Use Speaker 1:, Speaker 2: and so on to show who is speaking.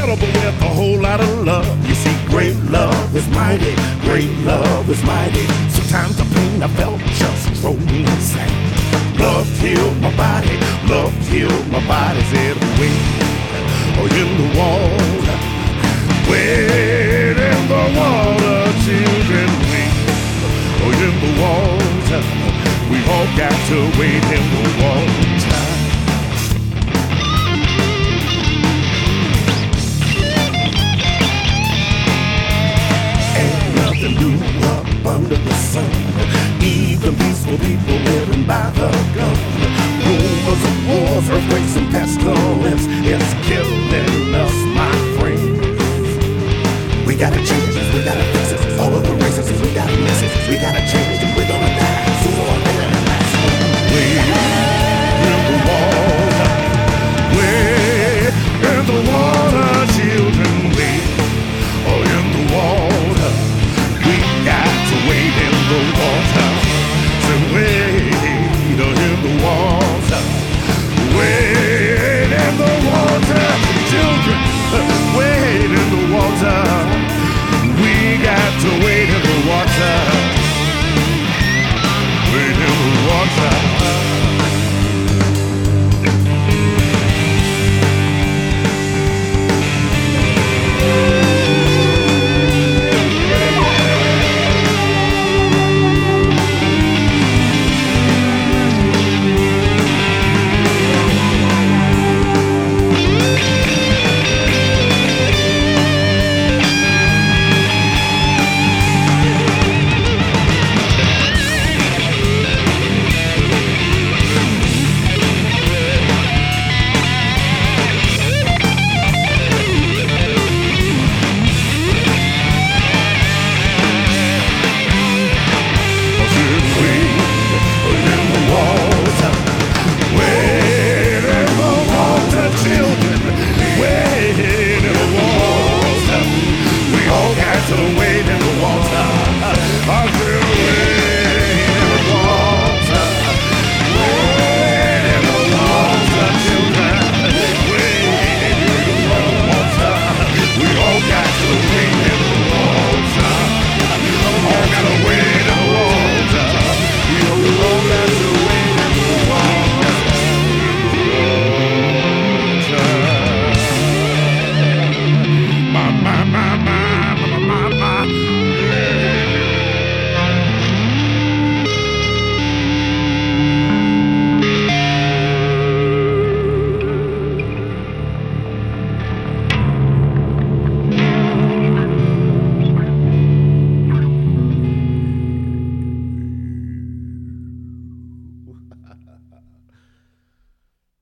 Speaker 1: unforgettable with a whole lot of love. You see, great love is mighty, great love is mighty. Sometimes the pain I felt just drove me insane. Love killed my body, love killed my body. Said wait, or in the water, wait in the water, children, wait, or in the water. We all got to wait in the water. Ain't nothing new up under the sun. Even peaceful people living by the gun. Rumors of wars, earthquakes, and pestilence. It's killing us, my friends. We gotta change.